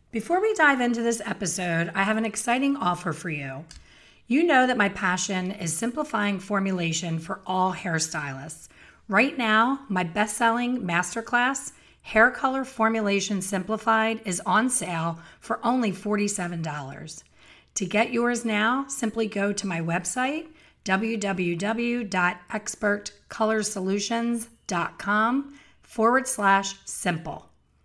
Before we dive into this episode, I have an exciting offer for you. You know that my passion is simplifying formulation for all hairstylists. Right now, my best-selling masterclass, Hair Color Formulation Simplified, is on sale for only $47. To get yours now, simply go to my website, www.expertcolorsolutions.com/simple.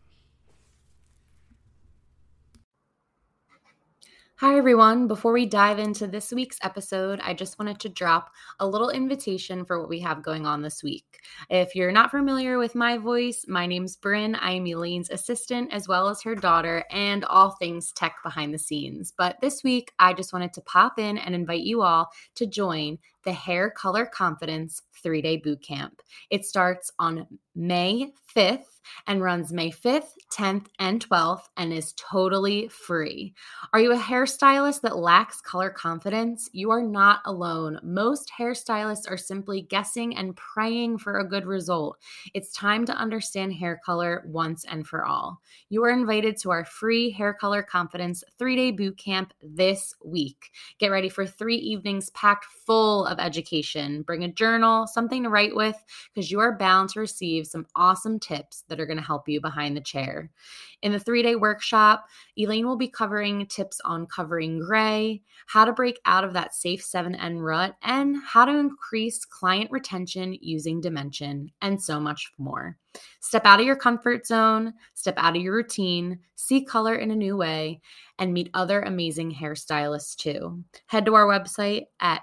Hi, everyone. Before we dive into this week's episode, I just wanted to drop a little invitation for what we have going on this week. If you're not familiar with my voice, my name's Bryn. I am Elaine's assistant as well as her daughter and all things tech behind the scenes. But this week, I just wanted to pop in and invite you all to join the Hair Color Confidence 3-day bootcamp. It starts on May 5th and runs May 5th, 10th, and 12th and is totally free. Are you a hairstylist that lacks color confidence? You are not alone. Most hairstylists are simply guessing and praying for a good result. It's time to understand hair color once and for all. You are invited to our free Hair Color Confidence 3-day bootcamp this week. Get ready for 3 evenings packed full of education. Bring a journal, something to write with, because you are bound to receive some awesome tips that are going to help you behind the chair. In the 3-day workshop, Elaine will be covering tips on covering gray, how to break out of that safe 7N rut, and how to increase client retention using Dimension, and so much more. Step out of your comfort zone, step out of your routine, see color in a new way, and meet other amazing hairstylists too. Head to our website at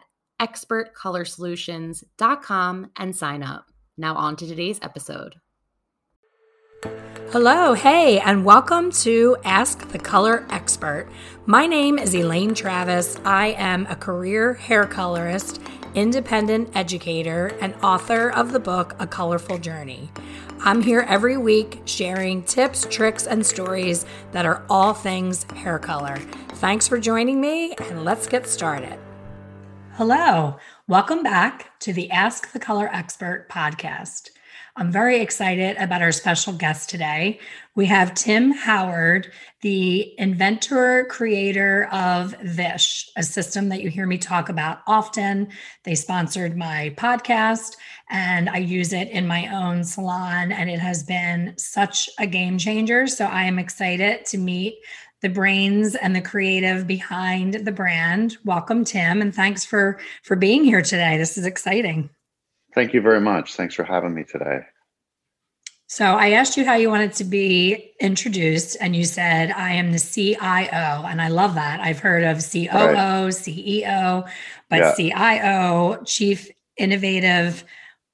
expertcolorsolutions.com and sign up. Now on to today's episode. Hello, hey, and welcome to Ask the Color Expert. My name is Elaine Travis. I am a career hair colorist, independent educator, and author of the book, A Colorful Journey. I'm here every week sharing tips, tricks, and stories that are all things hair color. Thanks for joining me, and let's get started. Hello, welcome back to the Ask the Color Expert podcast. I'm very excited about our special guest today. We have Tim Howard, the inventor, creator of Vish, a system that you hear me talk about often. They sponsored my podcast, and I use it in my own salon, and it has been such a game changer. So I am excited to meet the brains and the creative behind the brand. Welcome, Tim, and thanks for being here today. This is exciting. Thank you very much. Thanks for having me today. So I asked you how you wanted to be introduced, and you said, I am the CIO. And I love that. I've heard of COO, right. CEO, but yeah. CIO, Chief Innovation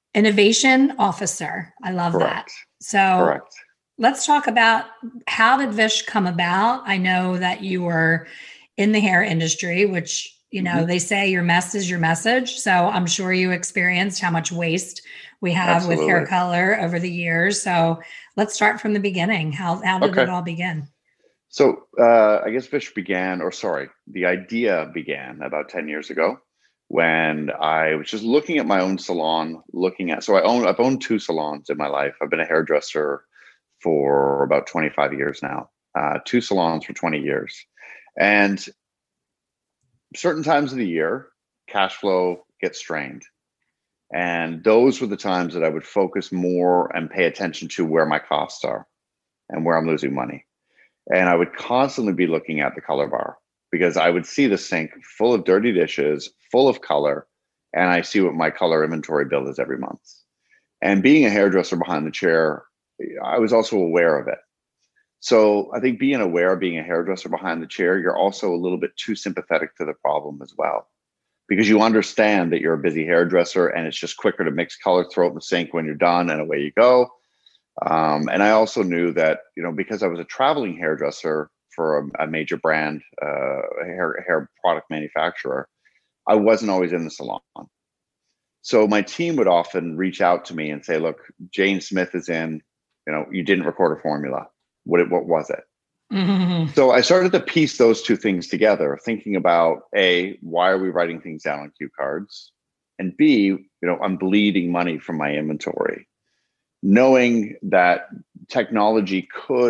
Officer. I love Correct. That. So Correct. Let's talk about, how did Vish come about? I know that you were in the hair industry, which, they say your mess is your message. So I'm sure you experienced how much waste we have Absolutely. with hair color over the years. So let's start from the beginning. How did it all begin? So I guess Vish the idea began about 10 years ago when I was just looking at my own salon, I've owned 2 salons in my life. I've been a hairdresser for about 25 years now, 2 salons for 20 years. And certain times of the year, cash flow gets strained. And those were the times that I would focus more and pay attention to where my costs are and where I'm losing money. And I would constantly be looking at the color bar because I would see the sink full of dirty dishes, full of color, and I see what my color inventory bill is every month. And being a hairdresser behind the chair, I was also aware of it. So I think being aware of being a hairdresser behind the chair, you're also a little bit too sympathetic to the problem as well, because you understand that you're a busy hairdresser and it's just quicker to mix color, throw it in the sink when you're done, and away you go. And I also knew that, because I was a traveling hairdresser for a major brand, hair product manufacturer, I wasn't always in the salon. So my team would often reach out to me and say, look, Jane Smith is in, you didn't record a formula. What was it? Mm-hmm. So I started to piece those 2 things together, thinking about A, why are we writing things down on cue cards? And B, I'm bleeding money from my inventory. Knowing that technology could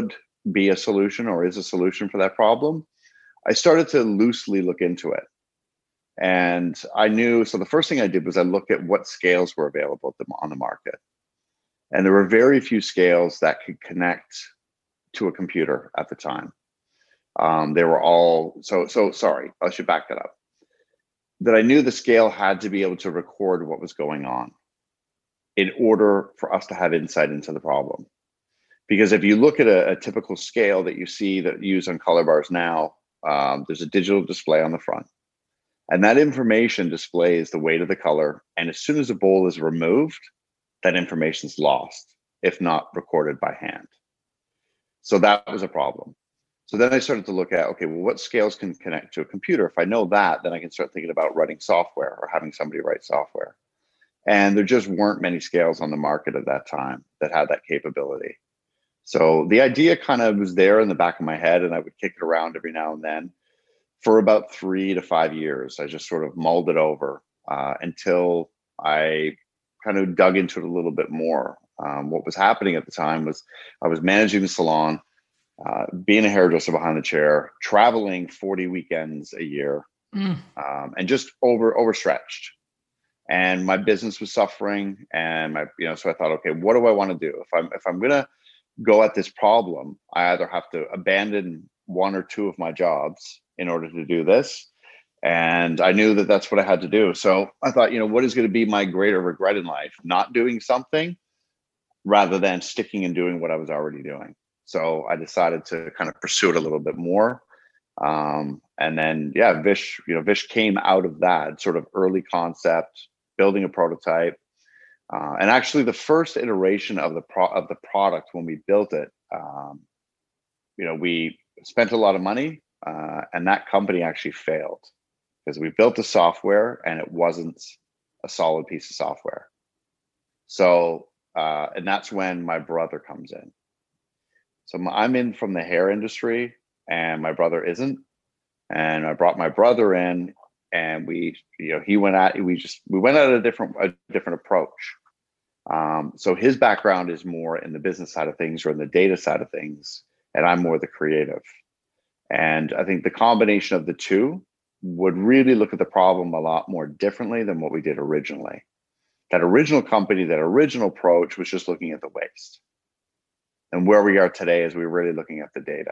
be a solution or is a solution for that problem, I started to loosely look into it. And I knew, so the first thing I did was I looked at what scales were available on the market. And there were very few scales that could connect to a computer at the time. They were all, sorry, I should back that up. That I knew the scale had to be able to record what was going on in order for us to have insight into the problem. Because if you look at a typical scale that you see that used on color bars now, there's a digital display on the front. And that information displays the weight of the color. And as soon as the bowl is removed, that information is lost, if not recorded by hand. So that was a problem. So then I started to look at, okay, well, what scales can connect to a computer? If I know that, then I can start thinking about writing software or having somebody write software. And there just weren't many scales on the market at that time that had that capability. So the idea kind of was there in the back of my head, and I would kick it around every now and then. For about 3 to 5 years, I just sort of mulled it over until I kind of dug into it a little bit more. What was happening at the time was I was managing the salon, being a hairdresser behind the chair, traveling 40 weekends a year, and just overstretched. And my business was suffering, and so I thought, okay, what do I want to do? If I'm gonna go at this problem, I either have to abandon 1 or 2 of my jobs in order to do this. And I knew that that's what I had to do. So I thought, what is going to be my greater regret in life? Not doing something rather than sticking and doing what I was already doing. So I decided to kind of pursue it a little bit more. And then, Vish came out of that sort of early concept, building a prototype. And actually the first iteration of the product, when we built it, we spent a lot of money, and that company actually failed because we built the software and it wasn't a solid piece of software. So, and that's when my brother comes in. So I'm in from the hair industry and my brother isn't. And I brought my brother in, and we went at a different approach. So his background is more in the business side of things or in the data side of things, and I'm more the creative. And I think the combination of the two would really look at the problem a lot more differently than what we did originally. That original company, that original approach was just looking at the waste. And where we are today is we're really looking at the data.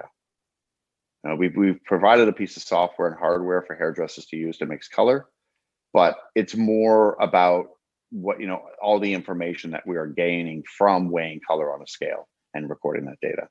We've provided a piece of software and hardware for hairdressers to use to mix color, but it's more about what, all the information that we are gaining from weighing color on a scale and recording that data.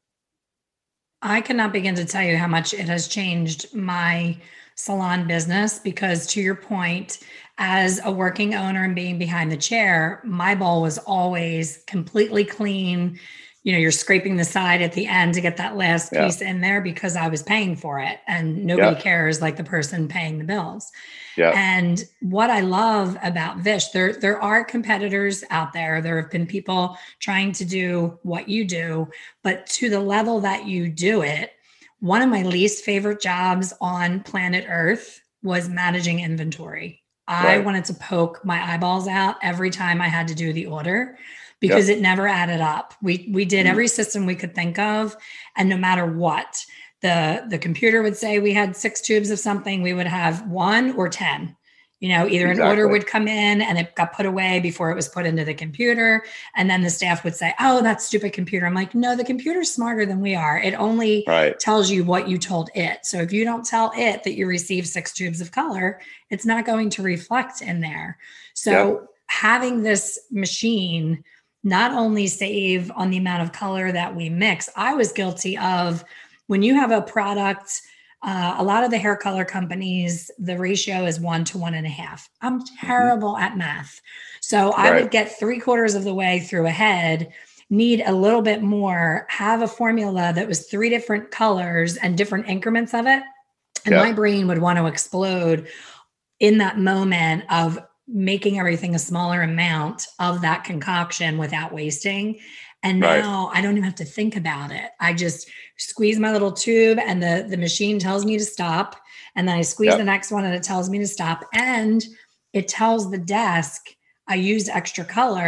I cannot begin to tell you how much it has changed my salon business, because to your point, as a working owner and being behind the chair, my bowl was always completely clean. You're scraping the side at the end to get that last piece in there because I was paying for it, and nobody cares like the person paying the bills. Yeah. And what I love about Vish, there are competitors out there. There have been people trying to do what you do, but to the level that you do it, one of my least favorite jobs on planet Earth was managing inventory. I wanted to poke my eyeballs out every time I had to do the order, because it never added up. We did every system we could think of, and no matter what, the computer would say we had 6 tubes of something, we would have 1 or 10. Either an order would come in and it got put away before it was put into the computer, and then the staff would say, "Oh, that stupid computer." I'm like, "No, the computer's smarter than we are. It only tells you what you told it. So if you don't tell it that you received 6 tubes of color, it's not going to reflect in there." So having this machine not only save on the amount of color that we mix. I was guilty of, when you have a product, a lot of the hair color companies, the ratio is 1 to 1.5. I'm terrible at math. So I would get 3/4 of the way through a head, need a little bit more, have a formula that was 3 different colors and different increments of it. And my brain would want to explode in that moment of making everything a smaller amount of that concoction without wasting. And now I don't even have to think about it. I just squeeze my little tube and the machine tells me to stop. And then I squeeze the next one and it tells me to stop. And it tells the desk I used extra color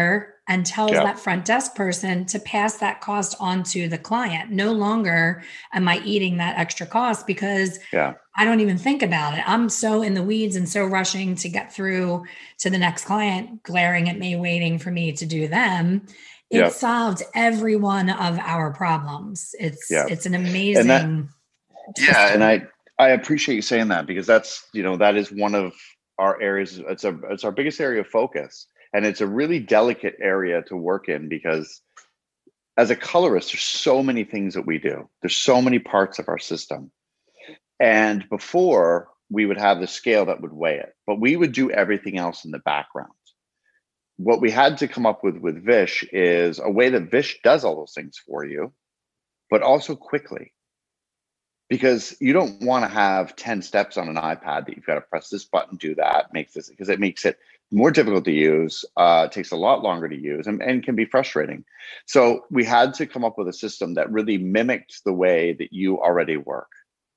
and tells Yeah. that front desk person to pass that cost on to the client. No longer am I eating that extra cost because Yeah. I don't even think about it. I'm so in the weeds and so rushing to get through to the next client, glaring at me, waiting for me to do them. It Yeah. solved every one of our problems. Yeah. It's an And that, amazing yeah. And system. I appreciate you saying that, because that's, that is one of our areas. It's our biggest area of focus. And it's a really delicate area to work in, because as a colorist, there's so many things that we do. There's so many parts of our system. And before, we would have the scale that would weigh it, but we would do everything else in the background. What we had to come up with Vish is a way that Vish does all those things for you, but also quickly. Because you don't want to have 10 steps on an iPad that you've got to press this button, do that, because it makes it more difficult to use, takes a lot longer to use, and can be frustrating. So we had to come up with a system that really mimicked the way that you already work.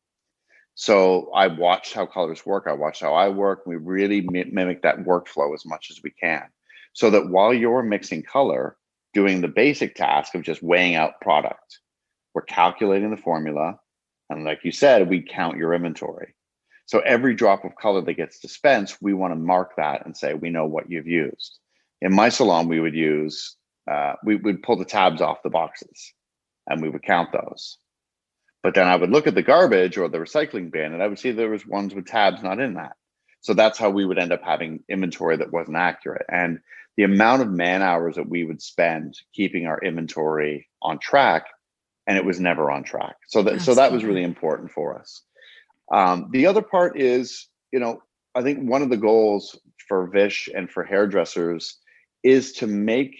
So I watched how colors work. I watched how I work. We really mimic that workflow as much as we can, so that while you're mixing color, doing the basic task of just weighing out product, we're calculating the formula. And like you said, we count your inventory. So every drop of color that gets dispensed, we want to mark that and say, we know what you've used. In my salon, we would use, we would pull the tabs off the boxes and we would count those. But then I would look at the garbage or the recycling bin and I would see there was ones with tabs not in that. So that's how we would end up having inventory that wasn't accurate. And the amount of man hours that we would spend keeping our inventory on track, and it was never on track. So that was really important for us. The other part is, I think one of the goals for Vish and for hairdressers is to make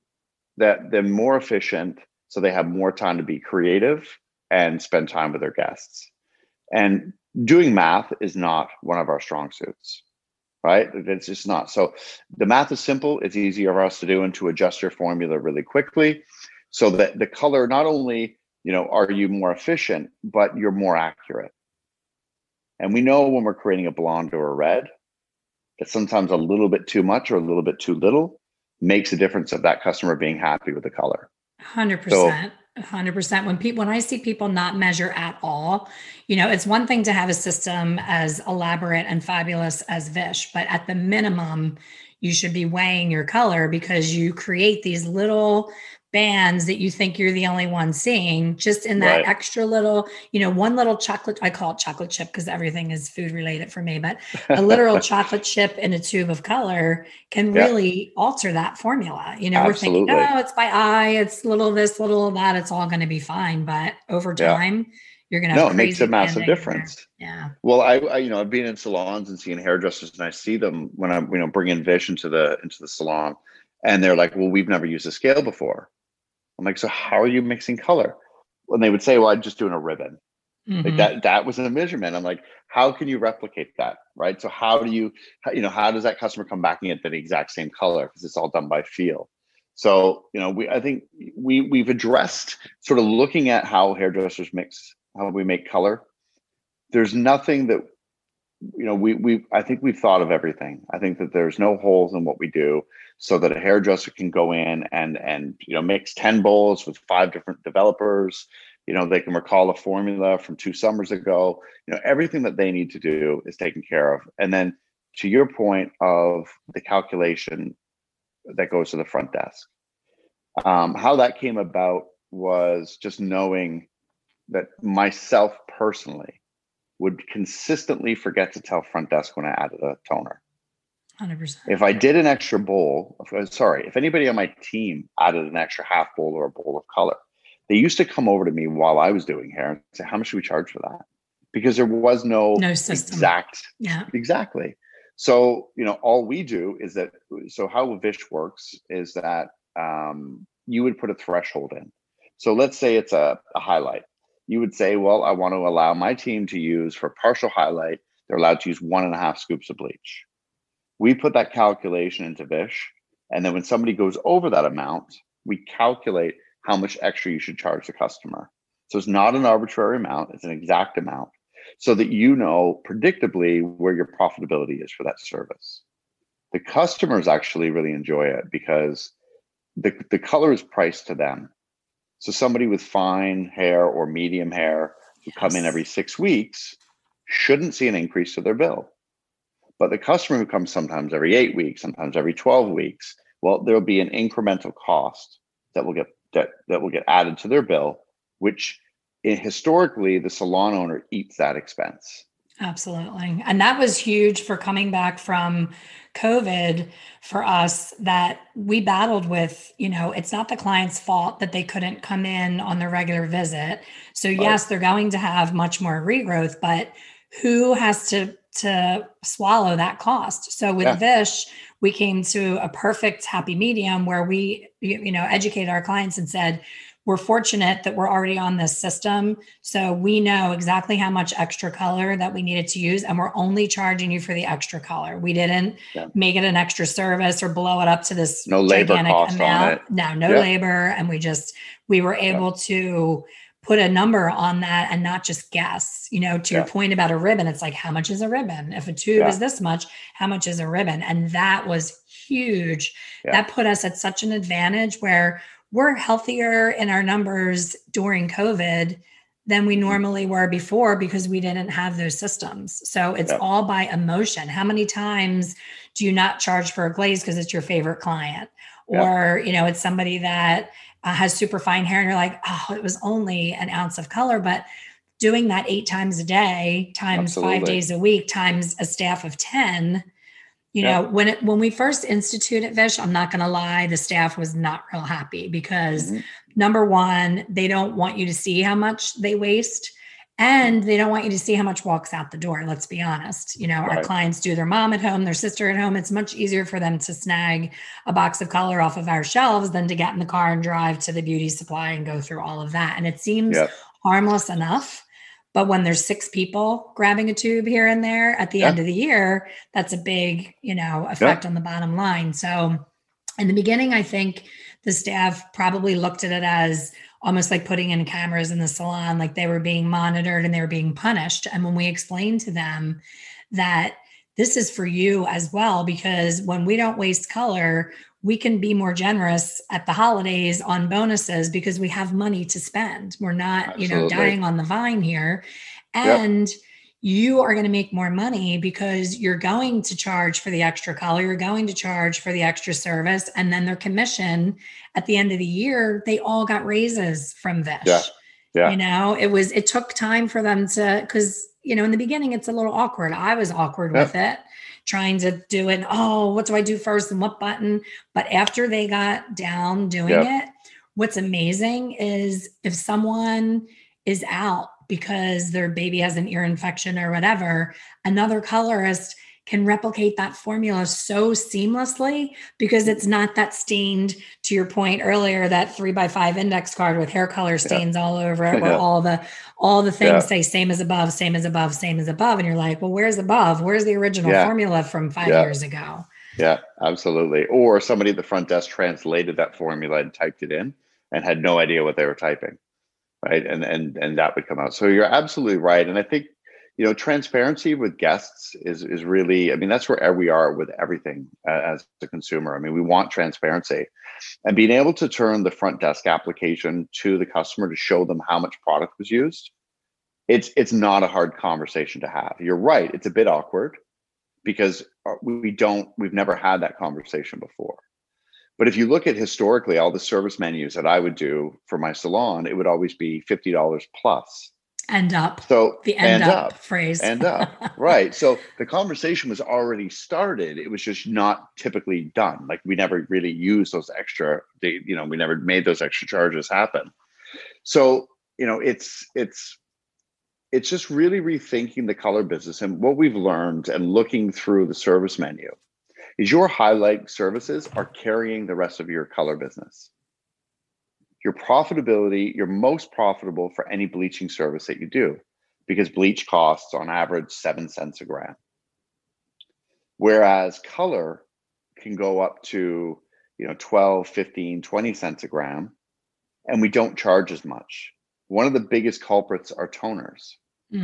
them more efficient, so they have more time to be creative and spend time with their guests. And doing math is not one of our strong suits, right? It's just not. So the math is simple. It's easier for us to do and to adjust your formula really quickly, so that the color, not only, are you more efficient, but you're more accurate. And we know when we're creating a blonde or a red, that sometimes a little bit too much or a little bit too little makes a difference of that customer being happy with the color. 100%. 100%. When I see people not measure at all, it's one thing to have a system as elaborate and fabulous as Vish, but at the minimum, you should be weighing your color, because you create these little bands that you think you're the only one seeing, just in that extra little, one little chocolate, I call it chocolate chip because everything is food related for me, but a literal chocolate chip in a tube of color can really alter that formula. We're thinking, oh, it's by eye, it's little this, little that, it's all going to be fine. But over time, you're going to have it makes a massive difference. Yeah. Well, I've been in salons and seeing hairdressers, and I see them when I'm bringing Vish into the salon, and they're like, well, we've never used a scale before. I'm like, so how are you mixing color? And they would say, well, I'm just doing a ribbon. Mm-hmm. Like that was a measurement. I'm like, how can you replicate that? Right. So how does that customer come back and get the exact same color? Because it's all done by feel. So, I think we've addressed sort of looking at how hairdressers mix, how we make color. There's nothing that, I think we've thought of everything. I think that there's no holes in what we do, so that a hairdresser can go in and mix 10 bowls with 5 different developers. They can recall a formula from 2 summers ago. Everything that they need to do is taken care of. And then, to your point of the calculation that goes to the front desk, how that came about was just knowing that myself personally would consistently forget to tell front desk when I added a toner. 100%. If I did an extra bowl, if anybody on my team added an extra half bowl or a bowl of color, they used to come over to me while I was doing hair and say, how much should we charge for that? Because there was no system. Exactly. So, all we do is that, so how Vish works is that you would put a threshold in. So let's say it's a highlight. You would say, well, I want to allow my team to use, for partial highlight, they're allowed to use 1.5 scoops of bleach. We put that calculation into Vish, and then when somebody goes over that amount, we calculate how much extra you should charge the customer. So it's not an arbitrary amount, it's an exact amount, so that predictably where your profitability is for that service. The customers actually really enjoy it, because the color is priced to them. So somebody with fine hair or medium hair who come in every 6 weeks shouldn't see an increase to their bill. But the customer who comes sometimes every 8 weeks, sometimes every 12 weeks, well, there'll be an incremental cost that will get added to their bill, which historically the salon owner eats that expense. Absolutely. And that was huge for coming back from COVID for us, that we battled with, it's not the client's fault that they couldn't come in on their regular visit. So yes, they're going to have much more regrowth, but who has to swallow that cost? So with Vish, we came to a perfect happy medium where we, educated our clients and said, we're fortunate that we're already on this system. So we know exactly how much extra color that we needed to use. And we're only charging you for the extra color. We didn't make it an extra service or blow it up to this no labor cost amount. On it. No labor. And we were able to put a number on that and not just guess, to your point about a ribbon. It's like, how much is a ribbon? If a tube is this much, how much is a ribbon? And that was huge. That put us at such an advantage where we're healthier in our numbers during COVID than we normally were before because we didn't have those systems. So it's all by emotion. How many times do you not charge for a glaze because it's your favorite client? Or, it's somebody that has super fine hair and you're like, oh, it was only an ounce of color. But doing that 8 times a day, times 5 days a week, times a staff of 10, when we first instituted Vish, I'm not going to lie, the staff was not real happy because number one, they don't want you to see how much they waste and they don't want you to see how much walks out the door. Let's be honest. Our clients do their mom at home, their sister at home. It's much easier for them to snag a box of color off of our shelves than to get in the car and drive to the beauty supply and go through all of that. And it seems harmless enough. But when there's 6 people grabbing a tube here and there at the end of the year, that's a big, effect on the bottom line. So in the beginning, I think the staff probably looked at it as almost like putting in cameras in the salon, like they were being monitored and they were being punished. And when we explained to them that this is for you as well, because when we don't waste color, we can be more generous at the holidays on bonuses because we have money to spend. We're not, dying on the vine here. And you are going to make more money because you're going to charge for the extra color. You're going to charge for the extra service. And then their commission at the end of the year, they all got raises from Vish. It took time for them to, because, in the beginning, it's a little awkward. I was awkward with it, trying to do it. Oh, what do I do first and what button? But after they got down doing it, what's amazing is if someone is out because their baby has an ear infection or whatever, another colorist can replicate that formula so seamlessly because it's not that stained, to your point earlier, that 3x5 index card with hair color stains all over it, where all the things say same as above, same as above, same as above. And you're like, well, where's above? Where's the original formula from 5 years ago? Yeah, absolutely. Or somebody at the front desk translated that formula and typed it in and had no idea what they were typing. Right. And that would come out. So you're absolutely right. And I think, transparency with guests is really, that's where we are with everything as a consumer. We want transparency and being able to turn the front desk application to the customer to show them how much product was used. It's not a hard conversation to have. You're right. It's a bit awkward because we've never had that conversation before. But if you look at historically, all the service menus that I would do for my salon, it would always be $50 plus. End up. So the end up phrase. End up. Right. So the conversation was already started. It was just not typically done. Like we never really used those extra, we never made those extra charges happen. So, it's just really rethinking the color business. And what we've learned and looking through the service menu is your highlight services are carrying the rest of your color business. Your profitability, you're most profitable for any bleaching service that you do because bleach costs on average 7 cents a gram. Whereas color can go up to, 12, 15, 20 cents a gram, and we don't charge as much. One of the biggest culprits are toners.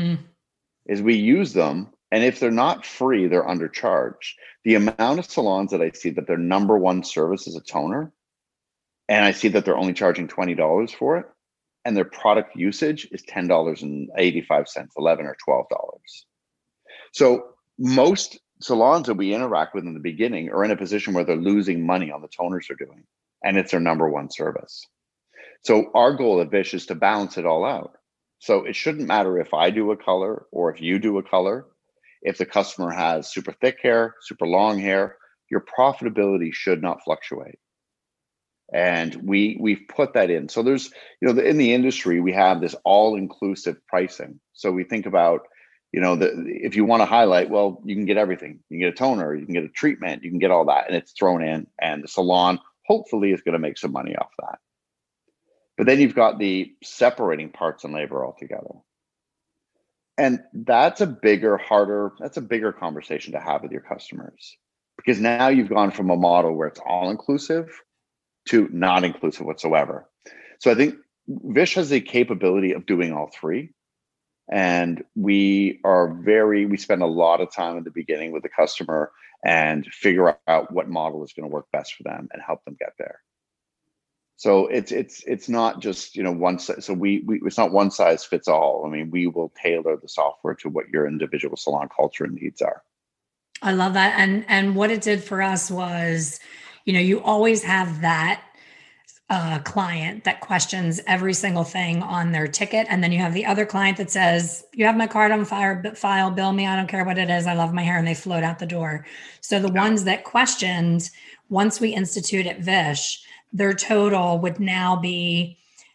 Is we use them, and if they're not free, they're undercharged. The amount of salons that I see that their number one service is a toner and I see that they're only charging $20 for it, and their product usage is $10.85, 11 or $12. So most salons that we interact with in the beginning are in a position where they're losing money on the toners they're doing, and it's their number one service. So our goal at Vish is to balance it all out. So it shouldn't matter if I do a color or if you do a color. If the customer has super thick hair, super long hair, your profitability should not fluctuate. And we've put that in. So there's, in the industry, we have this all-inclusive pricing. So we think about, if you want to highlight, well, you can get everything. You can get a toner, you can get a treatment, you can get all that, and it's thrown in. And the salon hopefully is going to make some money off that. But then you've got the separating parts and labor altogether. And that's a bigger conversation to have with your customers, because now you've gone from a model where it's all inclusive to not inclusive whatsoever. So I think Vish has the capability of doing all three. And we spend a lot of time at the beginning with the customer and figure out what model is going to work best for them and help them get there. So it's not just one size. So it's not one size fits all. I mean, we will tailor the software to what your individual salon culture and needs are. I love that. And what it did for us was, you always have that client that questions every single thing on their ticket. And then you have the other client that says, you have my card on file, bill me. I don't care what it is. I love my hair, and they float out the door. So the ones that questioned, once we institute at Vish, their total would now be,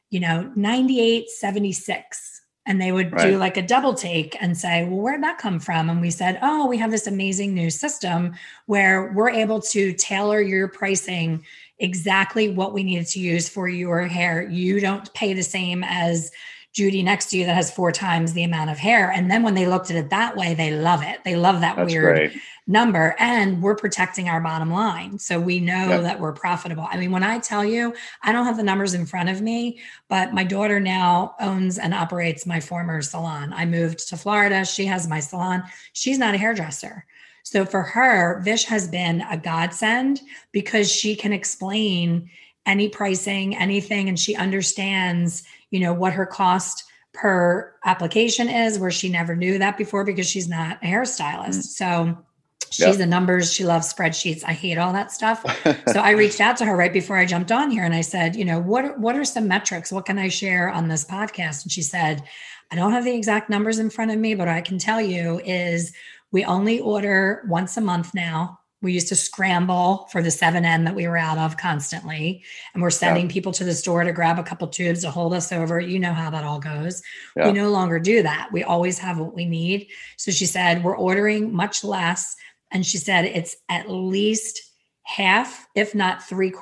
$98.76. And they would do like a double take and say, well, where'd that come from? And we said, oh, we have this amazing new system where we're able to tailor your pricing exactly what we needed to use for your hair. You don't pay the same as Judy next to you that has 4 times the amount of hair. And then when they looked at it that way, they love it. They love that weird number, and we're protecting our bottom line. So we know that we're profitable. I mean, when I tell you, I don't have the numbers in front of me, but my daughter now owns and operates my former salon. I moved to Florida. She has my salon. She's not a hairdresser. So for her, Vish has been a godsend because she can explain any pricing, anything, and she understands, what her cost per application is, where she never knew that before because she's not a hairstylist. So she's the numbers. She loves spreadsheets. I hate all that stuff. So I reached out to her right before I jumped on here and I said, what are some metrics? What can I share on this podcast? And she said, I don't have the exact numbers in front of me, but what I can tell you is we only order once a month now. We used to scramble for the 7N that we were out of constantly. And we're sending people to the store to grab a couple tubes to hold us over. You know how that all goes. We no longer do that. We always have what we need. So she said, we're ordering much less. And she said, it's at least half, if not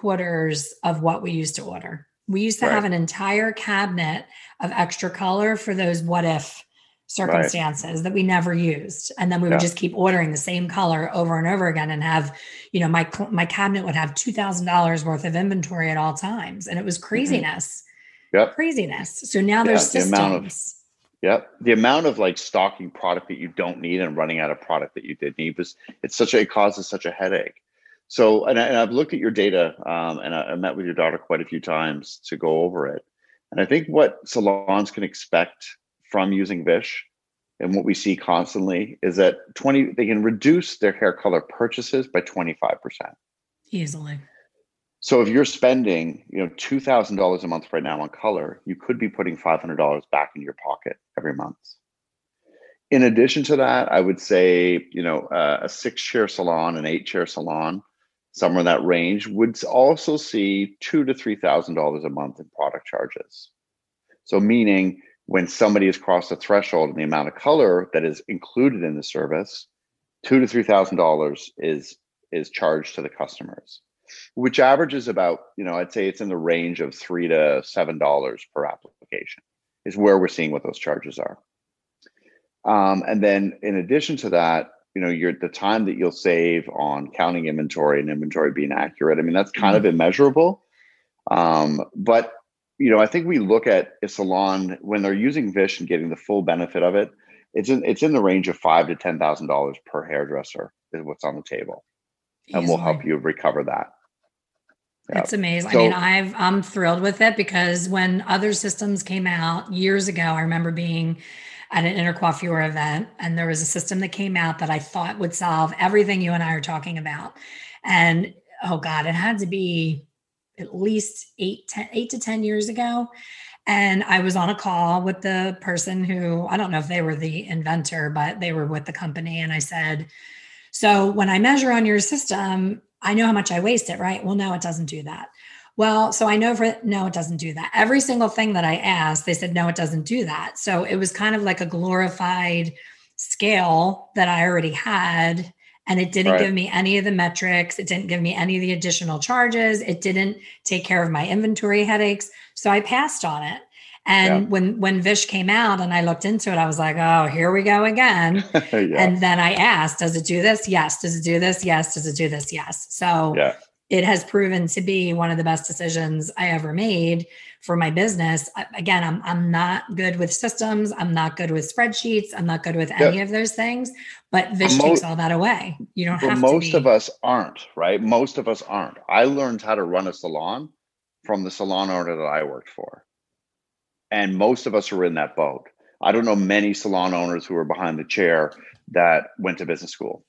3/4 of what we used to order. We used to have an entire cabinet of extra color for those what if circumstances that we never used. And then we would just keep ordering the same color over and over again and have, my cabinet would have $2,000 worth of inventory at all times. And it was craziness. Craziness. So now there's systems. The amount of like stocking product that you don't need and running out of product that you did need it causes such a headache. So, and I've looked at your data and I met with your daughter quite a few times to go over it. And I think what salons can expect from using Vish, and what we see constantly, is that they can reduce their hair color purchases by 25%. Easily. So if you're spending, $2,000 a month right now on color, you could be putting $500 back in your pocket every month. In addition to that, I would say, a 6-chair salon, an 8-chair salon, somewhere in that range, would also see $2,000 to $3,000 a month in product charges. So meaning, when somebody has crossed the threshold and the amount of color that is included in the service, $2,000 to $3,000 is charged to the customers, which averages about, I'd say it's in the range of $3 to $7 per application is where we're seeing what those charges are. And then in addition to that, the time that you'll save on counting inventory and inventory being accurate, I mean, that's kind of immeasurable. But I think we look at a salon when they're using Vish and getting the full benefit of it. It's in the range of $5,000 to $10,000 per hairdresser is what's on the table, and we'll help you recover that. Yeah. It's amazing. I mean, So I'm thrilled with it because when other systems came out years ago, I remember being at an Intercoiffure event and there was a system that came out that I thought would solve everything you and I are talking about. And oh God, it had to be at least 8 to 10 years ago. And I was on a call with the person who, I don't know if they were the inventor, but they were with the company. And I said, so when I measure on your system, I know how much I wasted, right? Well, no, it doesn't do that. Well, so I know no, it doesn't do that. Every single thing that I asked, they said, no, it doesn't do that. So it was kind of like a glorified scale that I already had. And it didn't right. give me any of the metrics. It didn't give me any of the additional charges. It didn't take care of my inventory headaches. So I passed on it. Yeah. And when Vish came out and I looked into it, I was like, oh, here we go again. Yeah. And then I asked, does it do this? Yes. Does it do this? Yes. Does it do this? Yes. So Yeah. it has proven to be one of the best decisions I ever made for my business. Again, I'm not good with systems. I'm not good with spreadsheets. I'm not good with any of those things, but Vish takes all that away. You don't have to be. Most of us aren't, right? Most of us aren't. I learned how to run a salon from the salon owner that I worked for. And most of us are in that boat. I don't know many salon owners who are behind the chair that went to business school.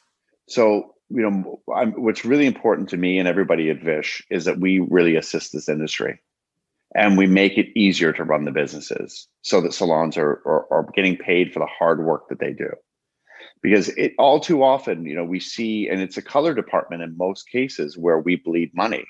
So, what's really important to me and everybody at Vish is that we really assist this industry and we make it easier to run the businesses so that salons are getting paid for the hard work that they do. Because it all too often, we see, and it's a color department in most cases where we bleed money.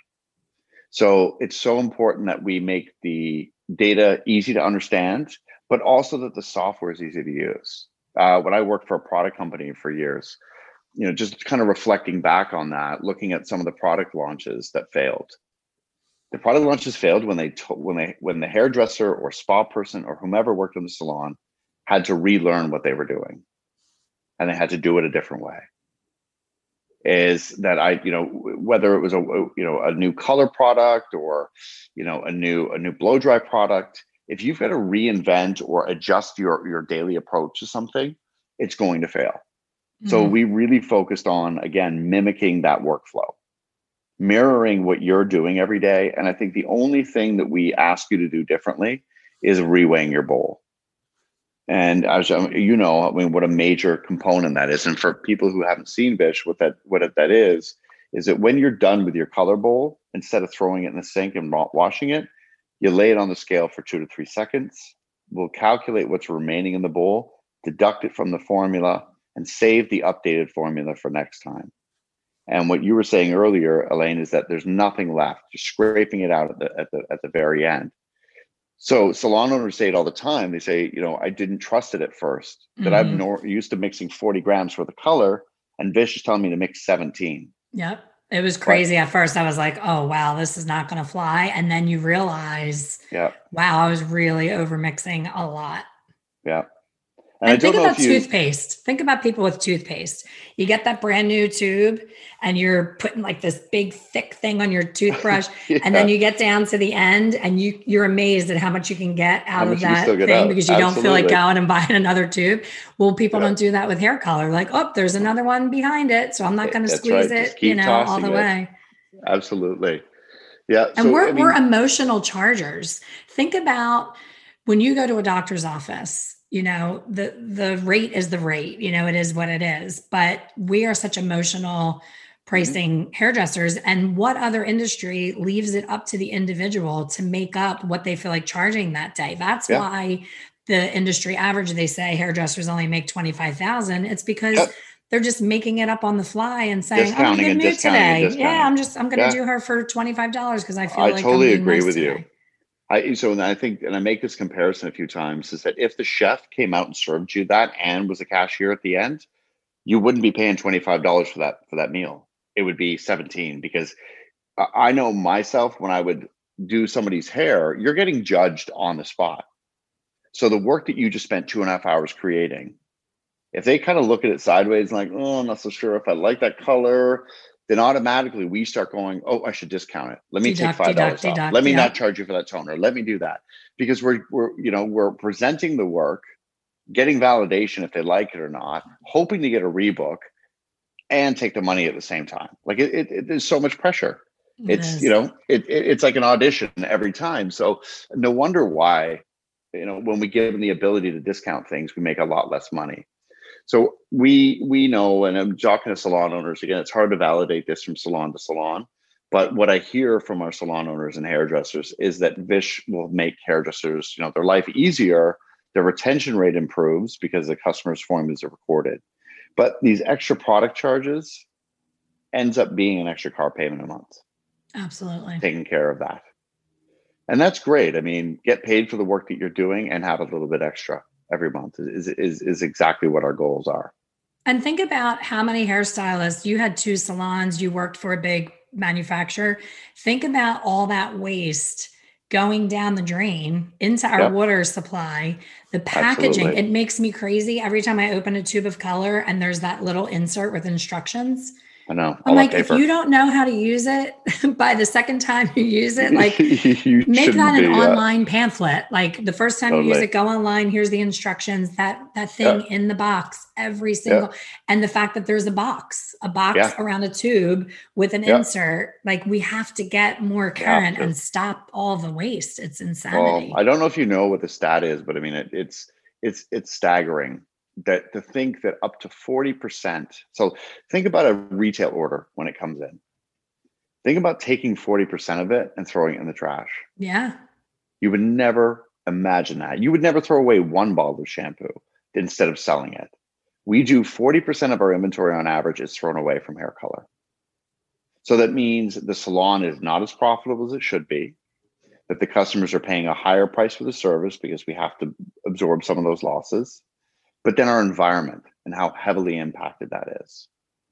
So it's so important that we make the data easy to understand, but also that the software is easy to use. When I worked for a product company for years, just kind of reflecting back on that, looking at some of the product launches that failed. The product launches failed when the hairdresser or spa person or whomever worked in the salon had to relearn what they were doing, and they had to do it a different way. Is that whether it was a new color product or a new blow dry product, if you've got to reinvent or adjust your daily approach to something, it's going to fail. So we really focused on, again, mimicking that workflow, mirroring what you're doing every day. And I think the only thing that we ask you to do differently is reweighing your bowl. And as what a major component that is. And for people who haven't seen Vish, what that is that when you're done with your color bowl, instead of throwing it in the sink and washing it, you lay it on the scale for 2 to 3 seconds. We'll calculate what's remaining in the bowl, deduct it from the formula, and save the updated formula for next time. And what you were saying earlier, Elaine, is that there's nothing left. You're scraping it out at the very end. So salon owners say it all the time. They say, I didn't trust it at first. That I'm used to mixing 40 grams for the color, and Vish is telling me to mix 17. Yep. It was crazy. At first I was like, oh, wow, this is not going to fly. And then you realize, wow, I was really over mixing a lot. Yeah. And think about toothpaste. Think about people with toothpaste. You get that brand new tube and you're putting like this big thick thing on your toothbrush. And then you get down to the end and you're amazed at how much you can get out of that thing because you don't feel like going and buying another tube. Well, people don't do that with hair color. Like, oh, there's another one behind it. So I'm not going to squeeze it, all the way. Absolutely. Yeah. And we're emotional chargers. Think about when you go to a doctor's office. The rate is the rate, it is what it is, but we are such emotional pricing hairdressers. And what other industry leaves it up to the individual to make up what they feel like charging that day? That's why the industry average, they say hairdressers only make 25,000. It's because they're just making it up on the fly and saying, "Oh, I'm in a good mood today. Yeah, I'm going to do her for $25 because I feel like I totally agree with you. I think, and I make this comparison a few times, is that if the chef came out and served you that and was a cashier at the end, you wouldn't be paying $25 for that meal. It would be 17, because I know myself, when I would do somebody's hair, you're getting judged on the spot. So the work that you just spent 2.5 hours creating, if they kind of look at it sideways, like, oh, I'm not so sure if I like that color, then automatically we start going, oh, I should discount it. Let me take $5 off. Let me not charge you for that toner. Let me do that. Because we're presenting the work, getting validation if they like it or not, hoping to get a rebook and take the money at the same time. Like there's so much pressure. It's, it's like an audition every time. So no wonder why, when we give them the ability to discount things, we make a lot less money. So we know, and I'm talking to salon owners again, it's hard to validate this from salon to salon, but what I hear from our salon owners and hairdressers is that Vish will make hairdressers, their life easier. Their retention rate improves because the customer's formulas are recorded. But these extra product charges ends up being an extra car payment a month. Absolutely. Taking care of that. And that's great. I mean, get paid for the work that you're doing and have a little bit extra every month is exactly what our goals are. And think about how many hairstylists, you had 2 salons, you worked for a big manufacturer. Think about all that waste going down the drain into our water supply, the packaging. Absolutely. It makes me crazy every time I open a tube of color and there's that little insert with instructions. I know. I'm like, if you don't know how to use it by the second time you use it, like make that an online pamphlet. Like the first time you use it, go online. Here's the instructions, that thing in the box, every single, and the fact that there's a box around a tube with an insert, like we have to get more current and stop all the waste. It's insanity. Well, I don't know if you know what the stat is, but I mean, it's staggering. That to think that up to 40%. So think about a retail order when it comes in. Think about taking 40% of it and throwing it in the trash. Yeah. You would never imagine that. You would never throw away 1 bottle of shampoo instead of selling it. We do 40% of our inventory on average is thrown away from hair color. So that means the salon is not as profitable as it should be, that the customers are paying a higher price for the service because we have to absorb some of those losses. But then our environment and how heavily impacted that is.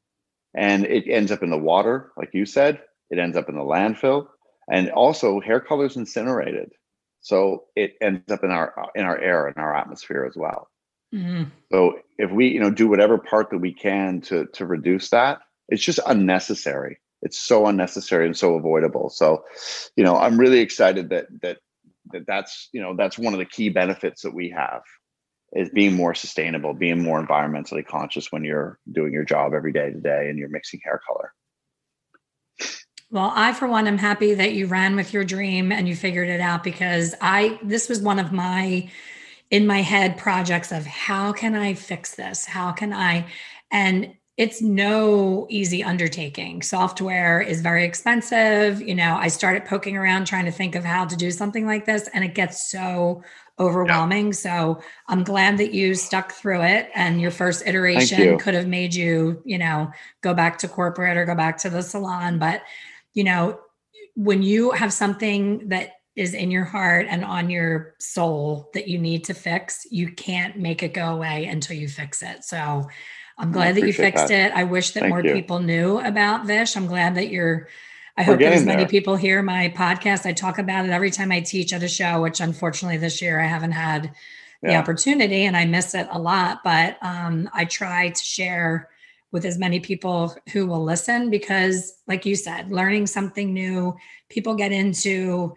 And it ends up in the water, like you said, it ends up in the landfill, and also hair color is incinerated. So it ends up in our air, in our atmosphere as well. Mm-hmm. So if we, do whatever part that we can to reduce that, it's just unnecessary. It's so unnecessary and so avoidable. So, I'm really excited that's one of the key benefits that we have. Is being more sustainable, being more environmentally conscious when you're doing your job every day to day and you're mixing hair color. Well, I, for one, am happy that you ran with your dream and you figured it out, because this was one of my, in my head, projects of how can I fix this? And it's no easy undertaking. Software is very expensive. I started poking around trying to think of how to do something like this, and it gets so overwhelming. So I'm glad that you stuck through it, and your first iteration could have made you, go back to corporate or go back to the salon. But, when you have something that is in your heart and on your soul that you need to fix, you can't make it go away until you fix it. So I'm glad that you fixed it. I wish that more people knew about Vish. I'm glad that I hope that as many people hear my podcast. I talk about it every time I teach at a show, which unfortunately this year I haven't had the opportunity and I miss it a lot. But I try to share with as many people who will listen, because like you said, learning something new, people get into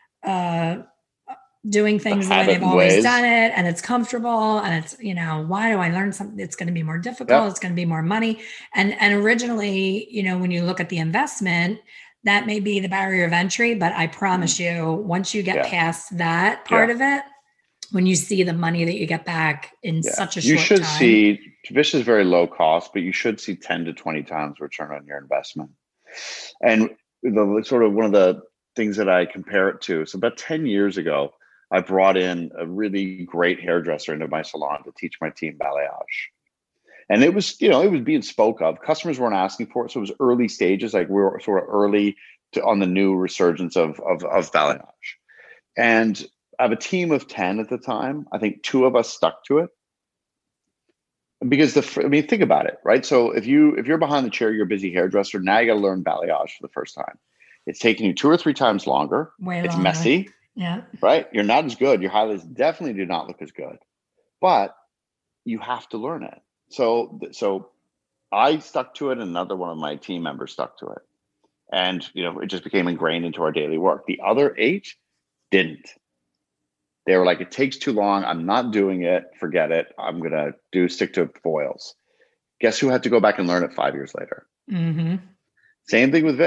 doing things the way they've always done it, and it's comfortable, and it's, why do I learn something? It's going to be more difficult. It's going to be more money. And originally, when you look at the investment, that may be the barrier of entry, but I promise you, once you get past that part of it, when you see the money that you get back in such a short time. You should see, Vish is very low cost, but you should see 10 to 20 times return on your investment. And the sort of one of the things that I compare it to, so about 10 years ago, I brought in a really great hairdresser into my salon to teach my team balayage. And it was, it was being spoke of. Customers weren't asking for it. So it was early stages. Like we were sort of early on the new resurgence of balayage. And I have a team of 10 at the time. I think 2 of us stuck to it. Because think about it, right? So if you're behind the chair, you're a busy hairdresser. Now you got to learn balayage for the first time. It's taking you 2 or 3 times longer. It's messy. Yeah. Right? You're not as good. Your highlights definitely do not look as good. But you have to learn it. So I stuck to it, and another one of my team members stuck to it. And, it just became ingrained into our daily work. The other 8 didn't. They were like, it takes too long. I'm not doing it. Forget it. I'm going to stick to foils. Guess who had to go back and learn it 5 years later? Mm-hmm. Same thing with Vish.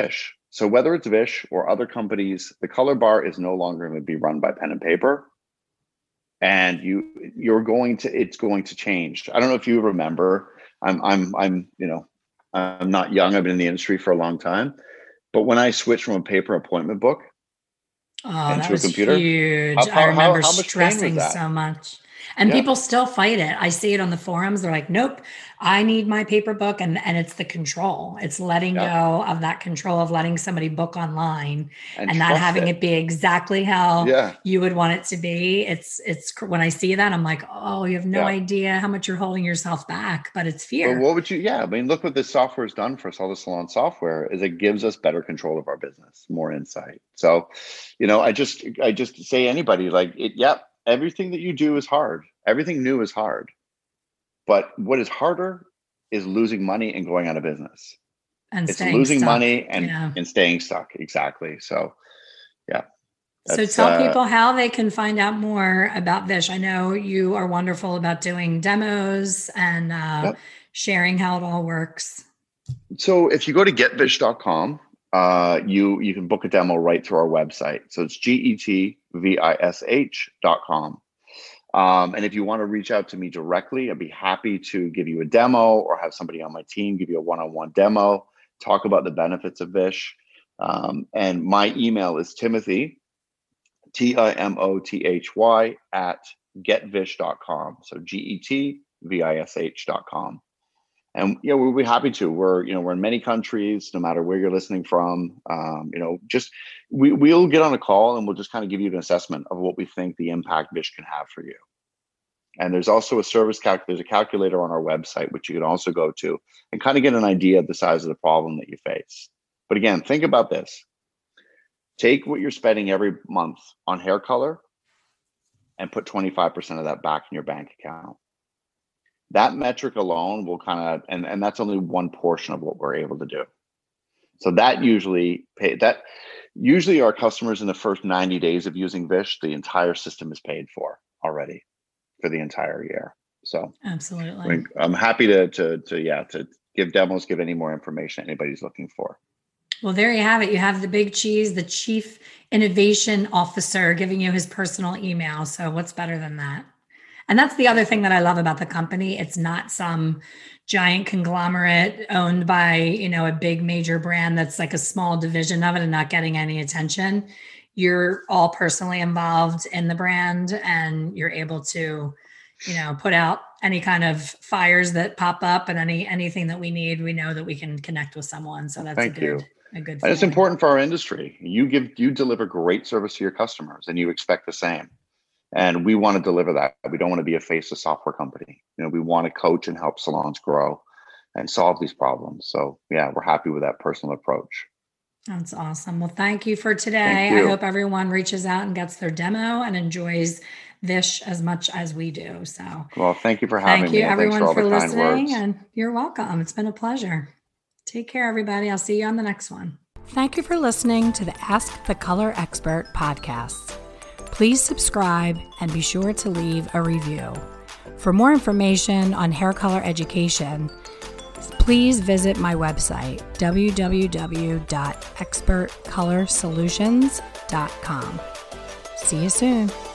So whether it's Vish or other companies, the color bar is no longer going to be run by pen and paper. And it's going to change. I don't know if you remember, I'm not young. I've been in the industry for a long time. But when I switched from a paper appointment book into a computer, huge. I remember how much stressing so much. And people still fight it. I see it on the forums. They're like, nope, I need my paper book. And it's the control. It's letting go of that control of letting somebody book online and not having it be exactly how you would want it to be. It's when I see that, I'm like, oh, you have no idea how much you're holding yourself back, but it's fear. Well, what would you, I mean, look what this software has done for us, all the salon software, is it gives us better control of our business, more insight. So, I just say anybody like it, everything that you do is hard. Everything new is hard. But what is harder is losing money and going out of business. And it's losing money and staying stuck. Exactly. So, So tell people how they can find out more about Vish. I know you are wonderful about doing demos and sharing how it all works. So if you go to getvish.com, you can book a demo right through our website. So it's getvish.com. And if you want to reach out to me directly, I'd be happy to give you a demo or have somebody on my team give you a one-on-one demo, talk about the benefits of Vish. And my email is Timothy, TIMOTHY @getvish.com. So GETVISH.com. And we'll be happy to. We're in many countries, no matter where you're listening from. We'll get on a call and we'll just kind of give you an assessment of what we think the impact Vish can have for you. And there's also a there's a calculator on our website, which you can also go to and kind of get an idea of the size of the problem that you face. But again, think about this. Take what you're spending every month on hair color and put 25% of that back in your bank account. That metric alone will kind of, and that's only one portion of what we're able to do. So that usually our customers in the first 90 days of using Vish, the entire system is paid for already for the entire year. So absolutely, I'm happy to give demos, give any more information anybody's looking for. Well, there you have it. You have the big cheese, the Chief Innovation Officer giving you his personal email. So what's better than that? And that's the other thing that I love about the company. It's not some giant conglomerate owned by, a big major brand that's like a small division of it and not getting any attention. You're all personally involved in the brand and you're able to, put out any kind of fires that pop up and anything that we need. We know that we can connect with someone. So that's a good and it's important for our industry. You deliver great service to your customers and you expect the same. And we want to deliver that. We don't want to be a faceless software company. We want to coach and help salons grow and solve these problems. So we're happy with that personal approach. That's awesome. Well, thank you for today. I hope everyone reaches out and gets their demo and enjoys Vish as much as we do. So, well, thank you for having me. Thank you everyone for listening, and you're welcome. It's been a pleasure. Take care, everybody. I'll see you on the next one. Thank you for listening to the Ask the Color Expert podcast. Please subscribe and be sure to leave a review. For more information on hair color education, please visit my website, www.expertcolorsolutions.com. See you soon.